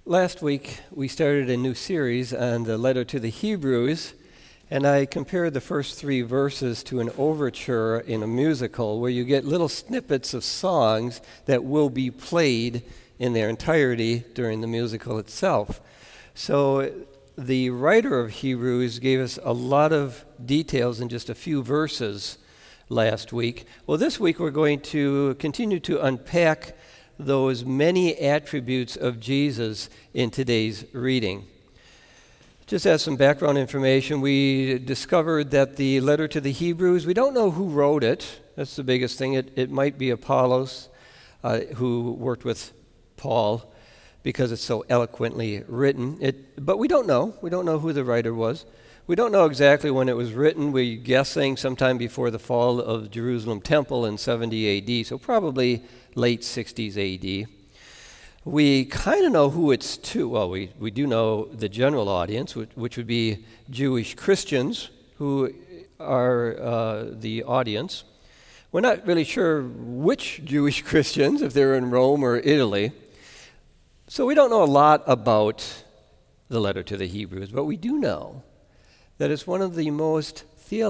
Last week, we started a new series on the letter to the Hebrews, and I compared the first 3 verses to an overture in a musical where you get little snippets of songs that will be played in their entirety during the musical itself. So the writer of Hebrews gave us a lot of details in just a few verses last week. Well, this week we're going to continue to unpack those many attributes of Jesus in today's reading. Just as some background information, we discovered that the letter to the Hebrews, we don't know who wrote it. That's the biggest thing. It might be Apollos, who worked with Paul, because it's so eloquently written. But we don't know. We don't know who the writer was. We don't know exactly when it was written. We're guessing sometime before the fall of Jerusalem Temple in 70 A.D., so probably late 60s A.D. We kind of know who it's to. Well, we do know the general audience, which would be Jewish Christians who are the audience. We're not really sure which Jewish Christians, if they're in Rome or Italy. So we don't know a lot about the letter to the Hebrews, but we do know that it's one of the most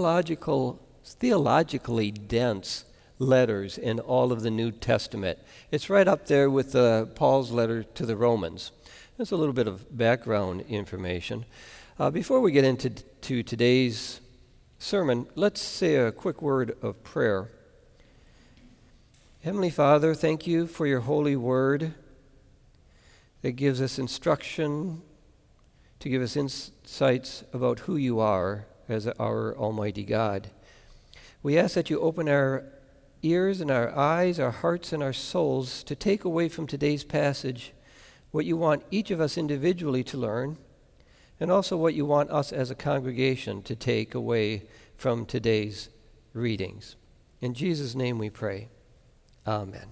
theologically dense letters in all of the New Testament. It's right up there with Paul's letter to the Romans. That's a little bit of background information. Before we get into today's sermon, let's say a quick word of prayer. Heavenly Father, thank you for your holy word that gives us instruction, to give us insights about who you are as our Almighty God. We ask that you open our ears and our eyes, our hearts and our souls to take away from today's passage what you want each of us individually to learn, and also what you want us as a congregation to take away from today's readings. In Jesus' name we pray. Amen.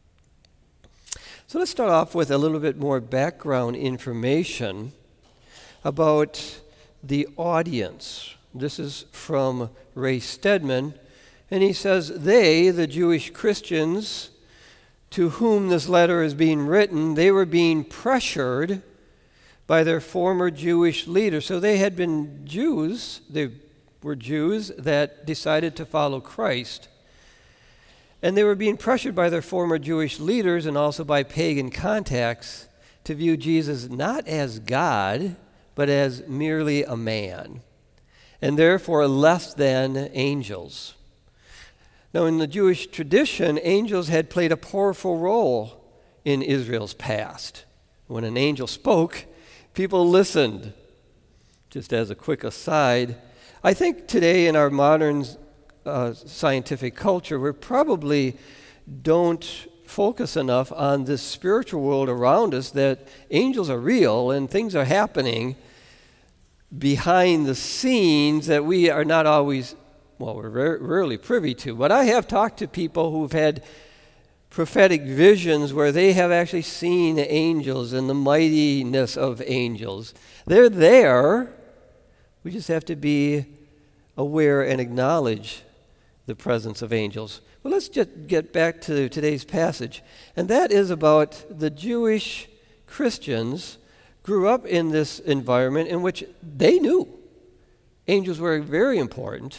So let's start off with a little bit more background information about the audience. This is from Ray Stedman, and he says, they, the Jewish Christians to whom this letter is being written, they were being pressured by their former Jewish leaders. So they had been Jews, they were Jews that decided to follow Christ, and they were being pressured by their former Jewish leaders and also by pagan contacts to view Jesus not as God, but as merely a man, and therefore less than angels. Now, in the Jewish tradition, angels had played a powerful role in Israel's past. When an angel spoke, people listened. Just as a quick aside, I think today in our modern scientific culture, we probably don't focus enough on this spiritual world around us, that angels are real and things are happening behind the scenes that we are not always, we're rarely privy to. But I have talked to people who've had prophetic visions where they have actually seen angels and the mightiness of angels. They're there. We just have to be aware and acknowledge the presence of angels. Well, let's just get back to today's passage. And that is about the Jewish Christians grew up in this environment in which they knew angels were very important.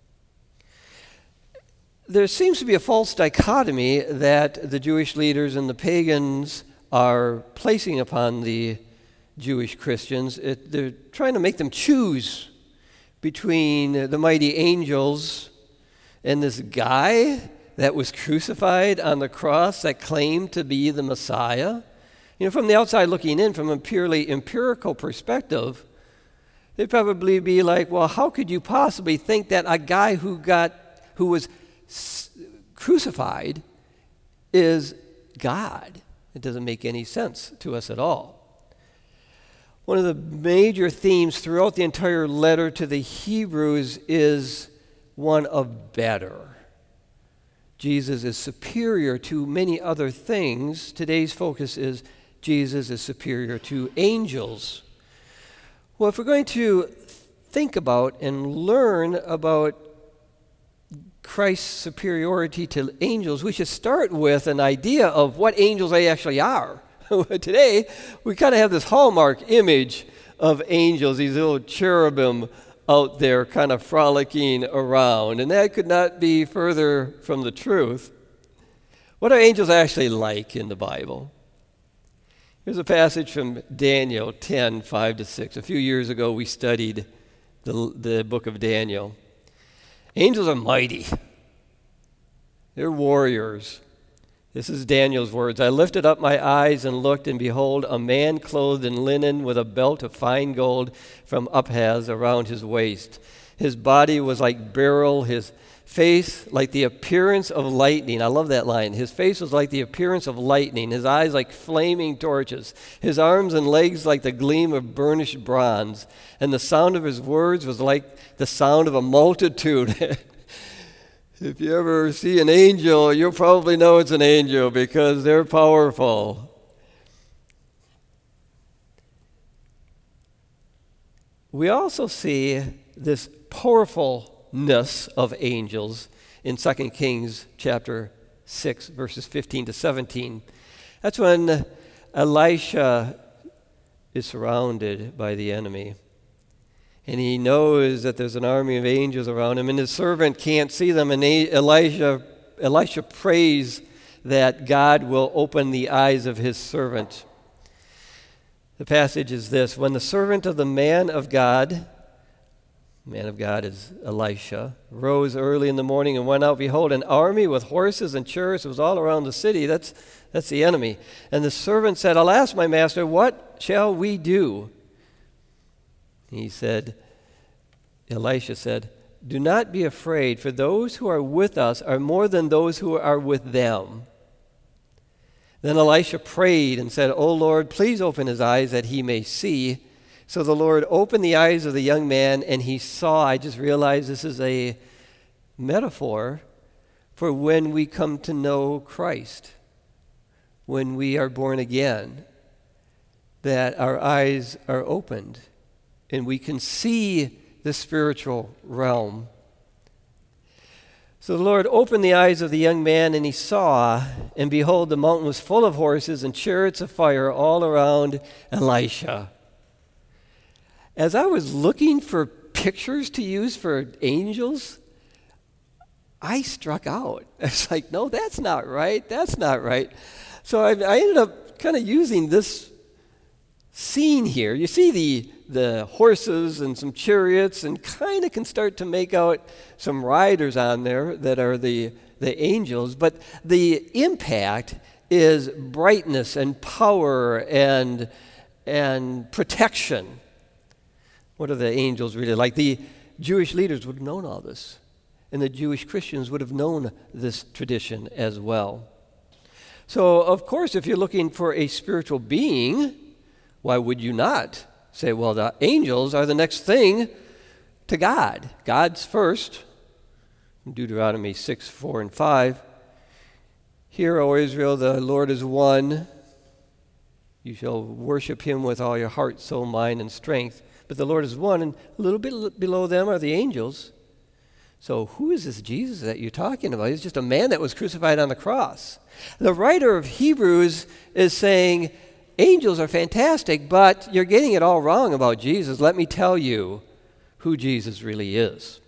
There seems to be a false dichotomy that the Jewish leaders and the pagans are placing upon the Jewish Christians. They're trying to make them choose between the mighty angels and this guy that was crucified on the cross that claimed to be the Messiah. You know, from the outside looking in, from a purely empirical perspective, they'd probably be like, well, how could you possibly think that a guy who was crucified is God? It doesn't make any sense to us at all. One of the major themes throughout the entire letter to the Hebrews is one of better. Jesus is superior to many other things. Today's focus is Jesus is superior to angels. Well, if we're going to think about and learn about Christ's superiority to angels, we should start with an idea of what angels they actually are. Today, we kind of have this hallmark image of angels, these little cherubim out there kind of frolicking around. And that could not be further from the truth. What are angels actually like in the Bible? Here's a passage from Daniel 10, 5-6. A few years ago, we studied the book of Daniel. Angels are mighty. They're warriors. This is Daniel's words. I lifted up my eyes and looked, and behold, a man clothed in linen with a belt of fine gold from Uphaz around his waist. His body was like beryl, his face like the appearance of lightning. I love that line. His face was like the appearance of lightning, his eyes like flaming torches, his arms and legs like the gleam of burnished bronze, and the sound of his words was like the sound of a multitude. If you ever see an angel, you'll probably know it's an angel because they're powerful. We also see this powerfulness of angels in 2 Kings chapter 6, verses 15-17. That's when Elisha is surrounded by the enemy. And he knows that there's an army of angels around him, and his servant can't see them. And Elisha prays that God will open the eyes of his servant. The passage is this: when the servant of the man of God is Elisha, rose early in the morning and went out, behold, an army with horses and chariots was all around the city. That's the enemy. And the servant said, Alas, my master, what shall we do? Elisha said, Do not be afraid, for those who are with us are more than those who are with them. Then Elisha prayed and said, O Lord, please open his eyes that he may see. So the Lord opened the eyes of the young man, and he saw. I just realized this is a metaphor for when we come to know Christ, when we are born again, that our eyes are opened and we can see the spiritual realm. So the Lord opened the eyes of the young man, and he saw, and behold, the mountain was full of horses and chariots of fire all around Elisha. As I was looking for pictures to use for angels, I struck out. It's like, no, that's not right. That's not right. So I ended up kind of using this scene here. You see the horses and some chariots, and kind of can start to make out some riders on there that are the angels, but the impact is brightness and power and protection. What are the angels really like? The Jewish leaders would have known all this, and the Jewish Christians would have known this tradition as well. So, of course, if you're looking for a spiritual being, why would you not say, well, the angels are the next thing to God? God's first. Deuteronomy 6, 4, and 5. Hear, O Israel, the Lord is one. You shall worship him with all your heart, soul, mind, and strength. But the Lord is one, and a little bit below them are the angels. So who is this Jesus that you're talking about? He's just a man that was crucified on the cross. The writer of Hebrews is saying, angels are fantastic, but you're getting it all wrong about Jesus. Let me tell you who Jesus really is.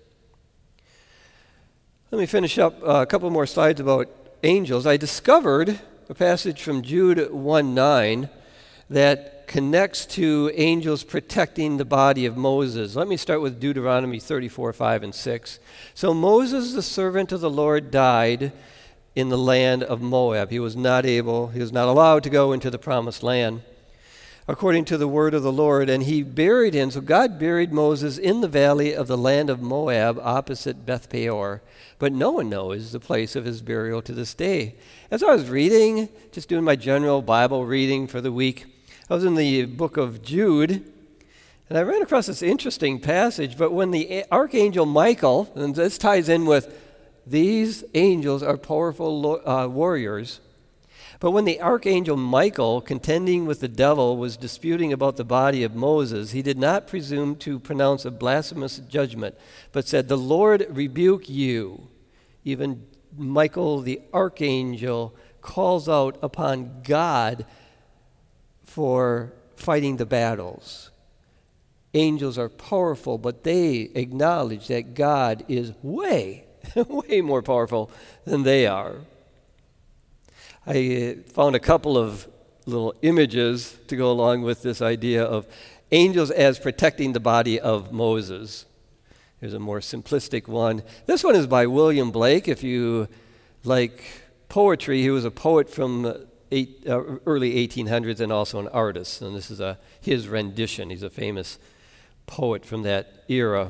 Let me finish up a couple more slides about angels. I discovered a passage from Jude 1:9 that connects to angels protecting the body of Moses. Let me start with Deuteronomy 34, 5, and 6. So Moses, the servant of the Lord, died in the land of Moab. He was not allowed to go into the promised land, according to the word of the Lord, and he buried him. So God buried Moses in the valley of the land of Moab, opposite Beth Peor. But no one knows the place of his burial to this day. As I was reading, just doing my general Bible reading for the week, I was in the book of Jude, and I ran across this interesting passage. But when the archangel Michael, and this ties in with these angels are powerful warriors, but when the archangel Michael, contending with the devil, was disputing about the body of Moses, he did not presume to pronounce a blasphemous judgment, but said, The Lord rebuke you. Even Michael the archangel calls out upon God for fighting the battles. Angels are powerful, but they acknowledge that God is way more powerful than they are. I found a couple of little images to go along with this idea of angels as protecting the body of Moses. Here's a more simplistic one. This one is by William Blake. If you like poetry, he was a poet from early 1800s and also an artist. And this is his rendition. He's a famous poet from that era.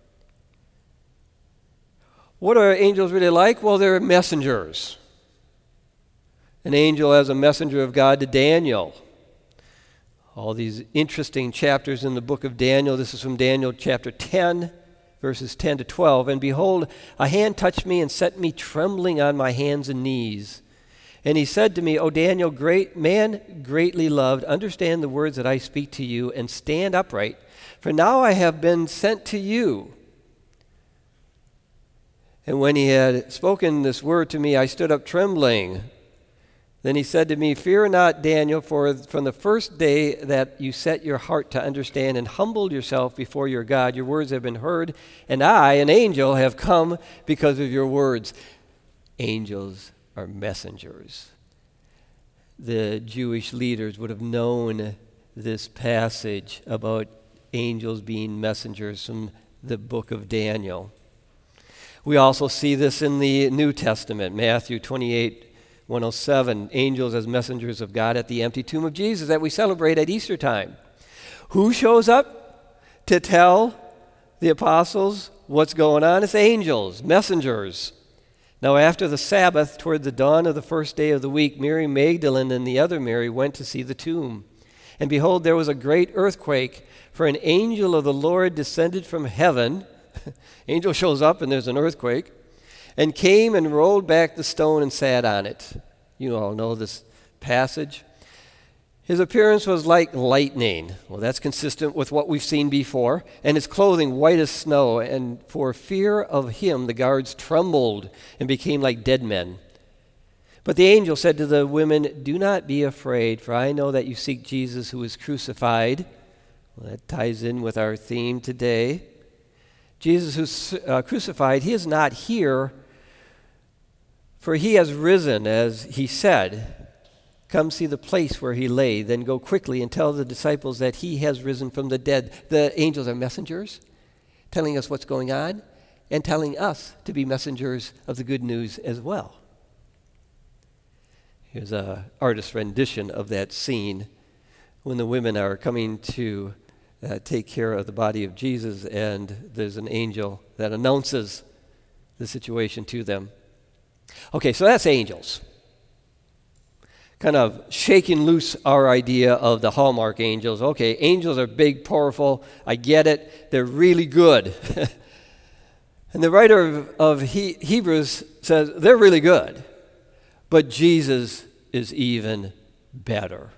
What are angels really like? Well, they're messengers. An angel as a messenger of God to Daniel. All these interesting chapters in the book of Daniel. This is from Daniel chapter 10, verses 10 to 12. And behold, a hand touched me and set me trembling on my hands and knees. And he said to me, O Daniel, great man, greatly loved, understand the words that I speak to you and stand upright. For now I have been sent to you. And when he had spoken this word to me, I stood up trembling. Then he said to me, Fear not, Daniel, for from the first day that you set your heart to understand and humbled yourself before your God, your words have been heard, and I, an angel, have come because of your words. Angels are messengers. The Jewish leaders would have known this passage about angels being messengers from the book of Daniel. We also see this in the New Testament, Matthew 28:107, angels as messengers of God at the empty tomb of Jesus that we celebrate at Easter time. Who shows up to tell the apostles what's going on? It's angels, messengers. Now after the Sabbath, toward the dawn of the first day of the week, Mary Magdalene and the other Mary went to see the tomb. And behold, there was a great earthquake, for an angel of the Lord descended from heaven. Angel shows up and there's an earthquake. And came and rolled back the stone and sat on it. You all know this passage. His appearance was like lightning. Well, that's consistent with what we've seen before. And his clothing white as snow. And for fear of him, the guards trembled and became like dead men. But the angel said to the women, Do not be afraid, for I know that you seek Jesus who was crucified. Well, that ties in with our theme today. Jesus who's crucified, he is not here, for he has risen, as he said. Come see the place where he lay, then go quickly and tell the disciples that he has risen from the dead. The angels are messengers, telling us what's going on, and telling us to be messengers of the good news as well. Here's an artist's rendition of that scene when the women are coming to take care of the body of Jesus, and there's an angel that announces the situation to them. Okay, so that's angels. Kind of shaking loose our idea of the Hallmark angels. Okay, angels are big, powerful. I get it. They're really good. And the writer of Hebrews says they're really good, but Jesus is even better.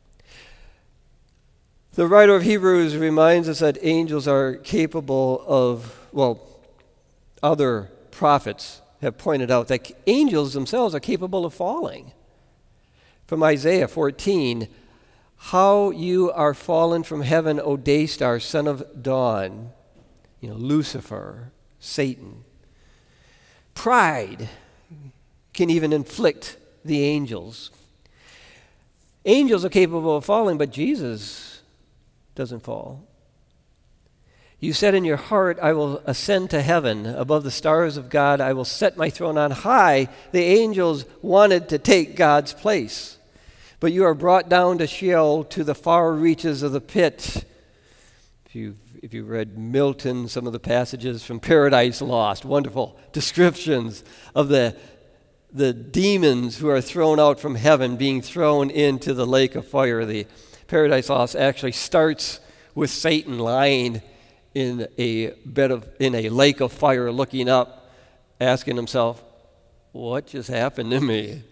The writer of Hebrews reminds us that angels are capable of, other prophets have pointed out that angels themselves are capable of falling. From Isaiah 14, how you are fallen from heaven, O day star, son of dawn. Lucifer, Satan. Pride can even inflict the angels. Angels are capable of falling, but Jesus doesn't fall. You said in your heart, I will ascend to heaven. Above the stars of God, I will set my throne on high. The angels wanted to take God's place. But you are brought down to Sheol, to the far reaches of the pit. If you've read Milton, some of the passages from Paradise Lost, wonderful descriptions of the demons who are thrown out from heaven being thrown into the lake of fire. The Paradise Lost actually starts with Satan lying in a lake of fire, looking up, asking himself, "What just happened to me?"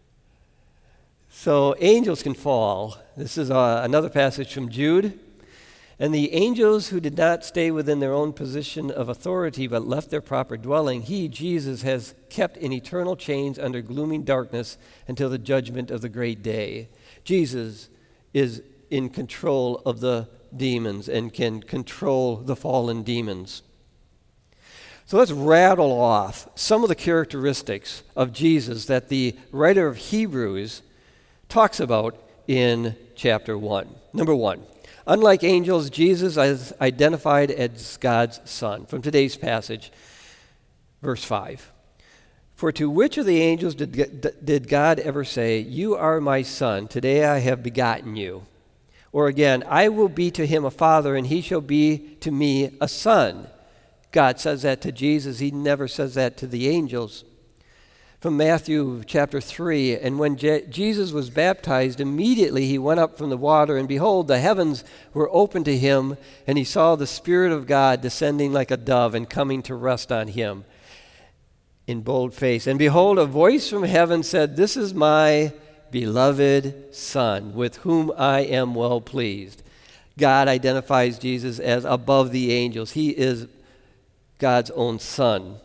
So angels can fall. This is another passage from Jude. And the angels who did not stay within their own position of authority but left their proper dwelling, he, Jesus, has kept in eternal chains under glooming darkness until the judgment of the great day. Jesus is in control of the demons and can control the fallen demons. So let's rattle off some of the characteristics of Jesus that the writer of Hebrews talks about in chapter 1. Number 1, unlike angels, Jesus is identified as God's Son. From today's passage, verse 5. For to which of the angels did God ever say, "You are my Son, today I have begotten you"? Or again, "I will be to him a father, and he shall be to me a son"? God says that to Jesus. He never says that to the angels. From Matthew chapter 3, and when Jesus was baptized, immediately he went up from the water, and behold, the heavens were opened to him, and he saw the Spirit of God descending like a dove and coming to rest on him in bold face. And behold, a voice from heaven said, "This is my beloved Son, with whom I am well pleased." God identifies Jesus as above the angels. He is God's own Son.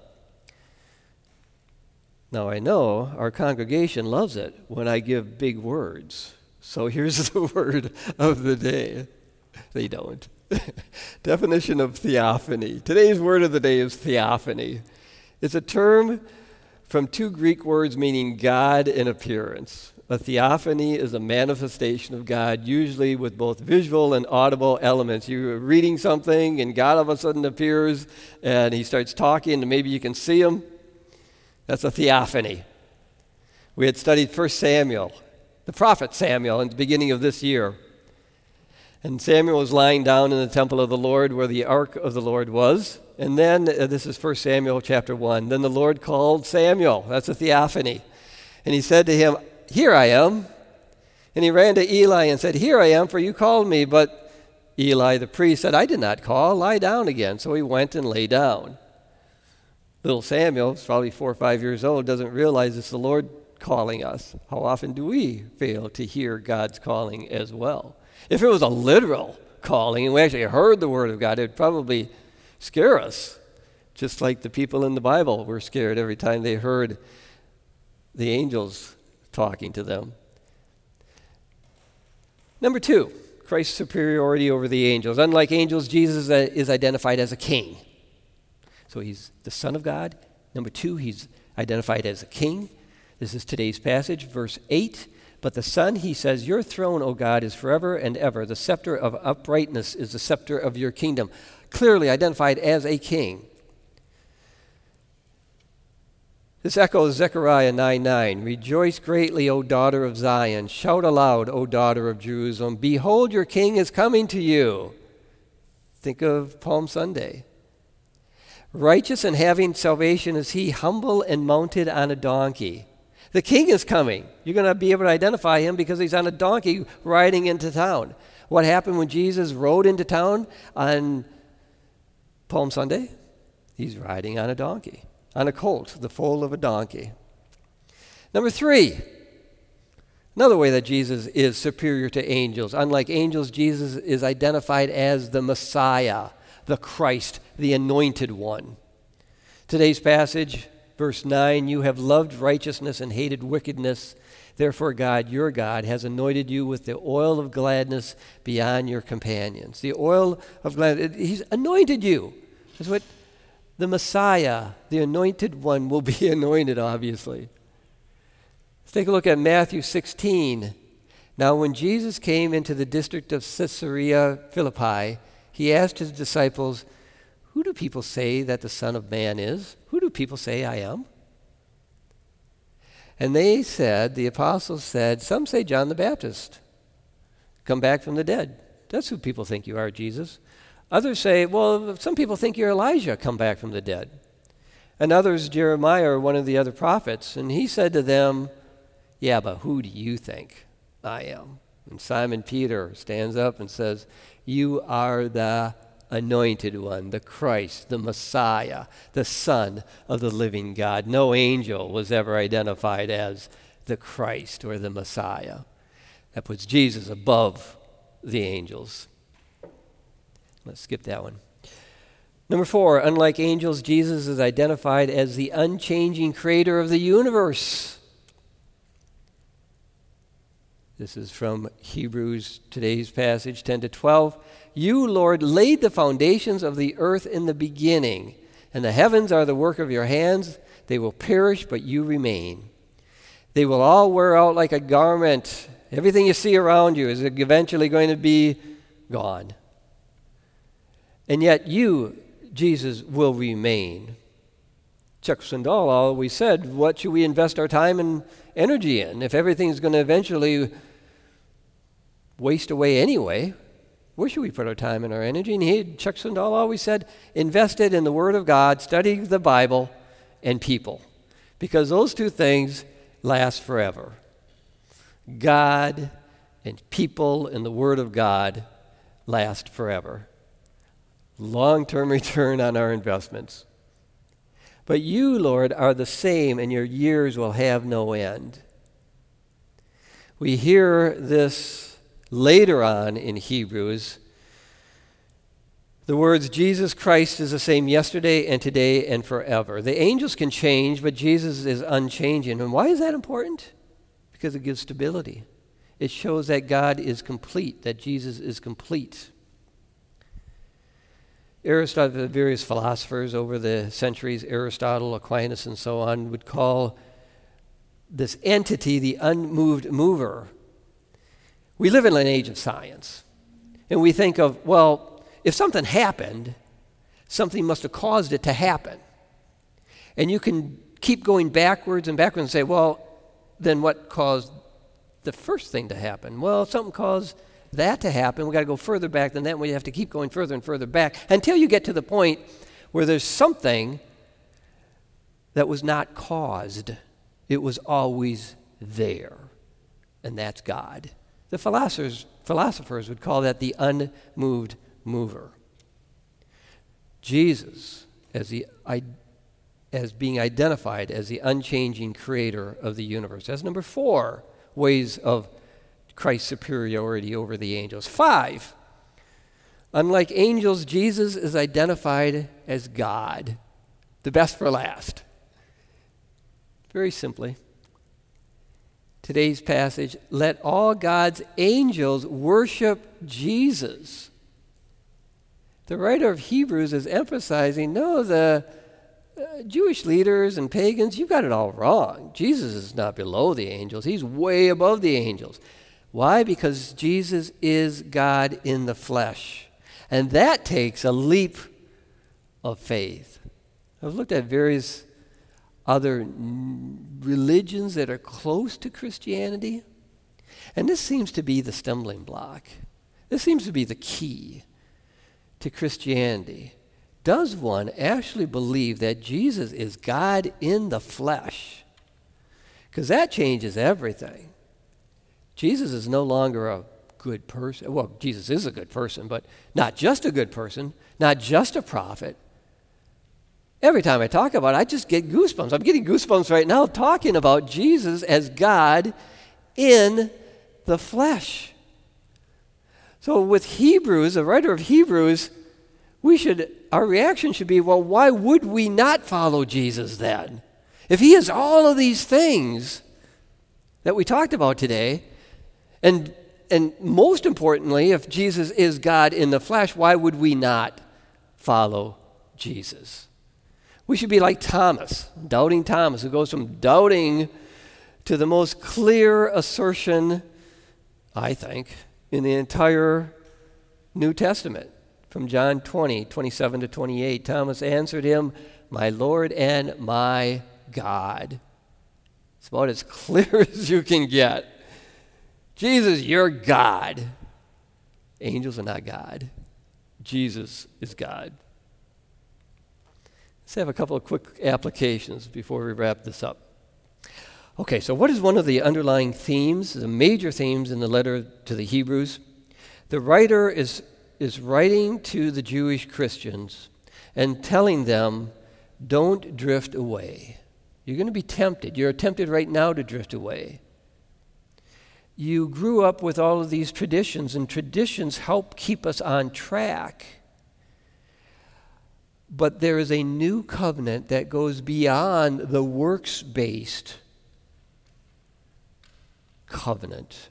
Now I know our congregation loves it when I give big words. So here's the word of the day. They don't. Definition of theophany. Today's word of the day is theophany. It's a term from two Greek words meaning God in appearance. A theophany is a manifestation of God, usually with both visual and audible elements. You're reading something, and God all of a sudden appears, and he starts talking, and maybe you can see him. That's a theophany. We had studied 1 Samuel, the prophet Samuel, in the beginning of this year. And Samuel was lying down in the temple of the Lord where the ark of the Lord was. And then, this is 1 Samuel chapter 1, then the Lord called Samuel. That's a theophany. And he said to him, "Here I am." And he ran to Eli and said, "Here I am, for you called me." But Eli the priest said, "I did not call. Lie down again." So he went and lay down. Little Samuel, probably 4 or 5 years old, doesn't realize it's the Lord calling us. How often do we fail to hear God's calling as well? If it was a literal calling and we actually heard the word of God, it would probably scare us, just like the people in the Bible were scared every time they heard the angels talking to them. Number 2, Christ's superiority over the angels. Unlike angels, Jesus is identified as a king. So he's the Son of God. Number 2, he's identified as a king. This is today's passage, verse 8. But the Son, he says, "Your throne, O God, is forever and ever. The scepter of uprightness is the scepter of your kingdom." Clearly identified as a king. This echoes Zechariah 9:9. "Rejoice greatly, O daughter of Zion. Shout aloud, O daughter of Jerusalem. Behold, your king is coming to you." Think of Palm Sunday. "Righteous and having salvation is he, humble and mounted on a donkey." The king is coming. You're going to be able to identify him because he's on a donkey riding into town. What happened when Jesus rode into town on Palm Sunday? He's riding on a donkey, on a colt, the foal of a donkey. Number 3, another way that Jesus is superior to angels. Unlike angels, Jesus is identified as the Messiah, the Christ, the Anointed One. Today's passage, verse 9, "You have loved righteousness and hated wickedness. Therefore God, your God, has anointed you with the oil of gladness beyond your companions." The oil of gladness, he's anointed you. That's what the Messiah, the Anointed One, will be anointed, obviously. Let's take a look at Matthew 16. "Now when Jesus came into the district of Caesarea Philippi, he asked his disciples, 'Who do people say that the Son of Man is? Who do people say I am?' And they said," the apostles said, "Some say John the Baptist, come back from the dead. That's who people think you are, Jesus. Others say, well, some people think you're Elijah, come back from the dead. And others, Jeremiah or one of the other prophets." And he said to them, "Yeah, but who do you think I am?" And Simon Peter stands up and says, "You are the Anointed One, the Christ, the Messiah, the Son of the living God." No angel was ever identified as the Christ or the Messiah. That puts Jesus above the angels. Let's skip that one. Number 4, unlike angels, Jesus is identified as the unchanging creator of the universe. This is from Hebrews, today's passage, 10 to 12. You, Lord, laid the foundations of the earth in the beginning, and the heavens are the work of your hands. They will perish, but you remain. They will all wear out like a garment. Everything you see around you is eventually going to be gone. And yet you, Jesus, will remain. Chuck Swindoll always said, what should we invest our time and energy in? If everything's going to eventually waste away anyway, where should we put our time and our energy? And Chuck Swindoll always said, invest it in the Word of God, study the Bible, and people. Because those two things last forever. God and people and the Word of God last forever. Long-term return on our investments. But you, Lord, are the same, and your years will have no end. We hear this later on in Hebrews. The words, Jesus Christ is the same yesterday and today and forever. The angels can change, but Jesus is unchanging. And why is that important? Because it gives stability. It shows that God is complete, that Jesus is complete. Aristotle, the various philosophers over the centuries, Aristotle, Aquinas, and so on, would call this entity the unmoved mover. We live in an age of science, and we think of, well, if something happened, something must have caused it to happen. And you can keep going backwards and backwards and say, well, then what caused the first thing to happen? Well, something caused that to happen. We've got to go further back than that. We have to keep going further and further back until you get to the point where there's something that was not caused. It was always there, and that's God. The philosophers would call that the unmoved mover. Jesus, as being identified as the unchanging creator of the universe. That's number 4 ways of Christ's superiority over the angels. 5, unlike angels, Jesus is identified as God. The best for last. Very simply, today's passage, let all God's angels worship Jesus. The writer of Hebrews is emphasizing, no, the Jewish leaders and pagans, you got it all wrong. Jesus is not below the angels. He's way above the angels. Why? Because Jesus is God in the flesh. And that takes a leap of faith. I've looked at various other religions that are close to Christianity, and this seems to be the stumbling block. This seems to be the key to Christianity. Does one actually believe that Jesus is God in the flesh? Because that changes everything. Jesus is no longer a good person. Well, Jesus is a good person, but not just a good person, not just a prophet. Every time I talk about it, I just get goosebumps. I'm getting goosebumps right now talking about Jesus as God in the flesh. So with Hebrews, the writer of Hebrews, our reaction should be, well, why would we not follow Jesus then? If he is all of these things that we talked about today, and most importantly, if Jesus is God in the flesh, why would we not follow Jesus? We should be like Thomas, doubting Thomas, who goes from doubting to the most clear assertion, I think, in the entire New Testament. From John 20, 27 to 28, Thomas answered him, my Lord and my God. It's about as clear as you can get. Jesus, you're God. Angels are not God. Jesus is God. Let's have a couple of quick applications before we wrap this up. Okay, so what is one of the underlying themes, the major themes in the letter to the Hebrews? The writer is writing to the Jewish Christians and telling them, don't drift away. You're going to be tempted. You're tempted right now to drift away. You grew up with all of these traditions, and traditions help keep us on track. But there is a new covenant that goes beyond the works-based covenant.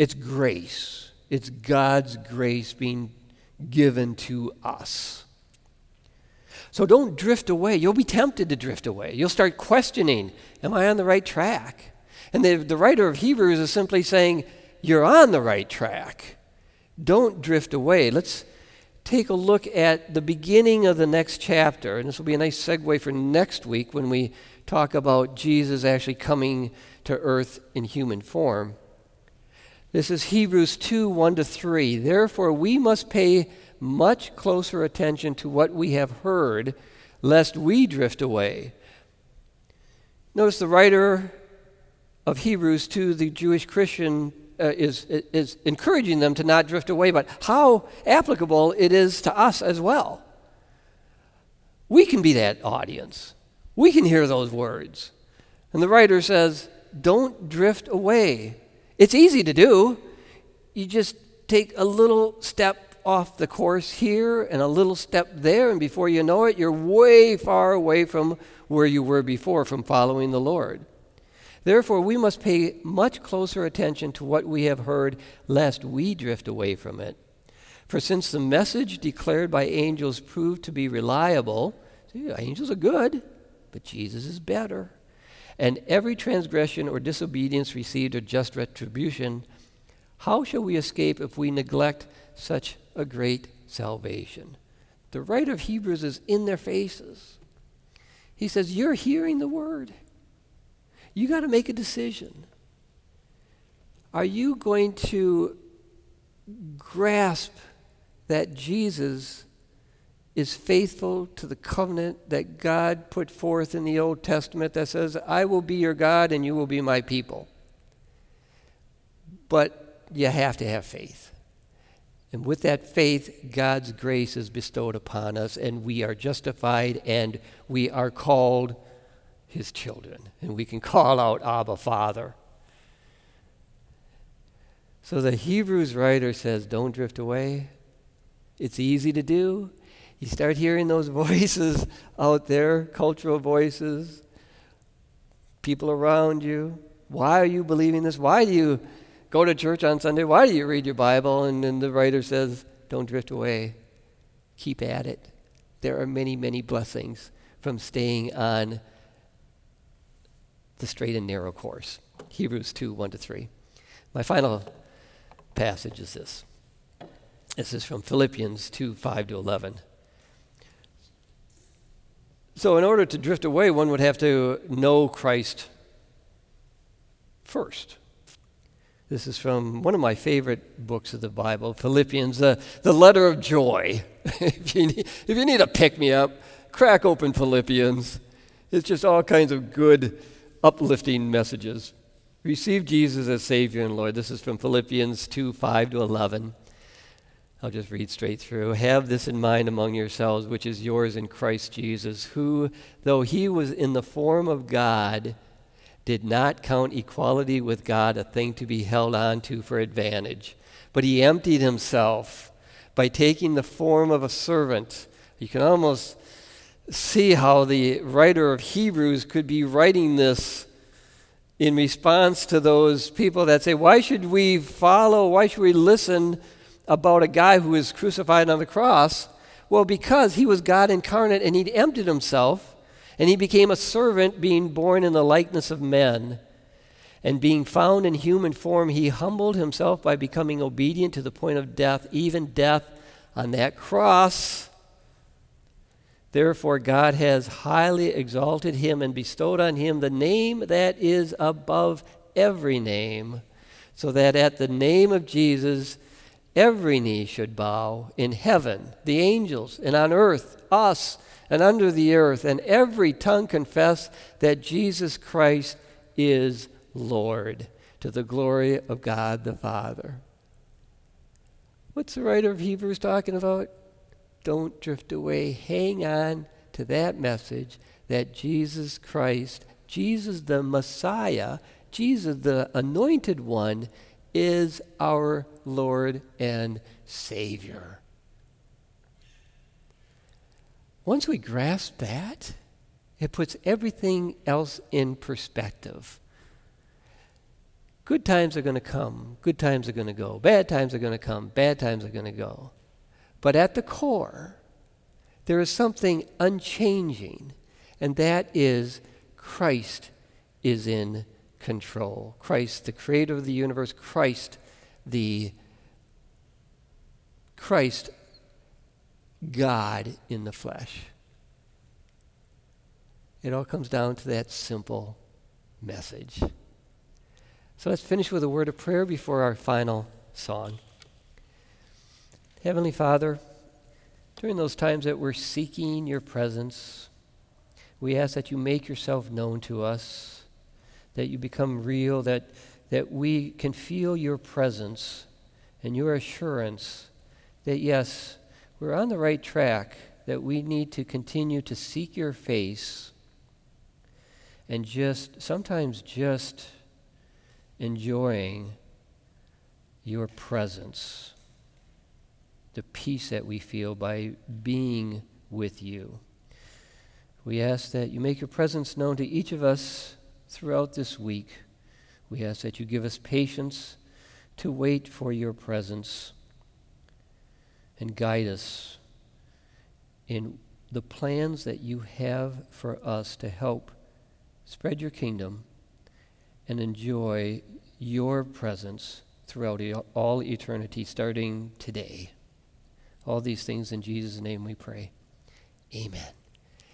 It's grace. It's God's grace being given to us. So don't drift away. You'll be tempted to drift away. You'll start questioning, am I on the right track? And the writer of Hebrews is simply saying, you're on the right track. Don't drift away. Let's take a look at the beginning of the next chapter. And this will be a nice segue for next week when we talk about Jesus actually coming to earth in human form. This is Hebrews 2, 1-3. Therefore, we must pay much closer attention to what we have heard, lest we drift away. Notice the writer of Hebrews to the Jewish Christian is encouraging them to not drift away, but how applicable it is to us as well. We can be that audience. We can hear those words. And the writer says, don't drift away. It's easy to do. You just take a little step off the course here and a little step there, and before you know it, you're way far away from where you were before, from following the Lord. Therefore, we must pay much closer attention to what we have heard, lest we drift away from it. For since the message declared by angels proved to be reliable, angels are good, but Jesus is better, and every transgression or disobedience received a just retribution, how shall we escape if we neglect such a great salvation? The writer of Hebrews is in their faces. He says, you're hearing the word. You got to make a decision. Are you going to grasp that Jesus is faithful to the covenant that God put forth in the Old Testament that says, I will be your God and you will be my people? But you have to have faith. And with that faith, God's grace is bestowed upon us, and we are justified, and we are called his children. And we can call out, Abba, Father. So the Hebrews writer says, don't drift away. It's easy to do. You start hearing those voices out there, cultural voices, people around you. Why are you believing this? Why do you go to church on Sunday? Why do you read your Bible? And then the writer says, don't drift away. Keep at it. There are many, many blessings from staying on the straight and narrow course. Hebrews 2, 1-3. My final passage is this. This is from Philippians 2, 5-11. So in order to drift away, one would have to know Christ first. This is from one of my favorite books of the Bible, Philippians, the letter of joy. If you need a pick-me-up, crack open Philippians. It's just all kinds of good, uplifting messages. Receive Jesus as Savior and Lord. This is from Philippians 2, 5-11. I'll just read straight through. Have this in mind among yourselves, which is yours in Christ Jesus, who, though he was in the form of God, did not count equality with God a thing to be held on to for advantage, but he emptied himself by taking the form of a servant. You can almost see how the writer of Hebrews could be writing this in response to those people that say, why should we listen about a guy who was crucified on the cross? Well, because he was God incarnate and he emptied himself and he became a servant, being born in the likeness of men. And being found in human form, he humbled himself by becoming obedient to the point of death, even death on that cross. Therefore, God has highly exalted him and bestowed on him the name that is above every name, so that at the name of Jesus, every knee should bow in heaven, the angels, and on earth, us, and under the earth, and every tongue confess that Jesus Christ is Lord, to the glory of God the Father. What's the writer of Hebrews talking about? Don't drift away. Hang on to that message that Jesus Christ, Jesus the Messiah, Jesus the Anointed One, is our Lord and Savior. Once we grasp that, it puts everything else in perspective. Good times are going to come. Good times are going to go. Bad times are going to come. Bad times are going to go. But at the core, there is something unchanging, and that is Christ is in control. Christ, the creator of the universe, Christ, God in the flesh. It all comes down to that simple message. So let's finish with a word of prayer before our final song. Heavenly Father, during those times that we're seeking your presence, we ask that you make yourself known to us, that you become real, that we can feel your presence and your assurance that, yes, we're on the right track, that we need to continue to seek your face and sometimes just enjoying your presence, the peace that we feel by being with you. We ask that you make your presence known to each of us throughout this week. We ask that you give us patience to wait for your presence and guide us in the plans that you have for us to help spread your kingdom and enjoy your presence throughout all eternity, starting today. All these things in Jesus' name we pray. Amen.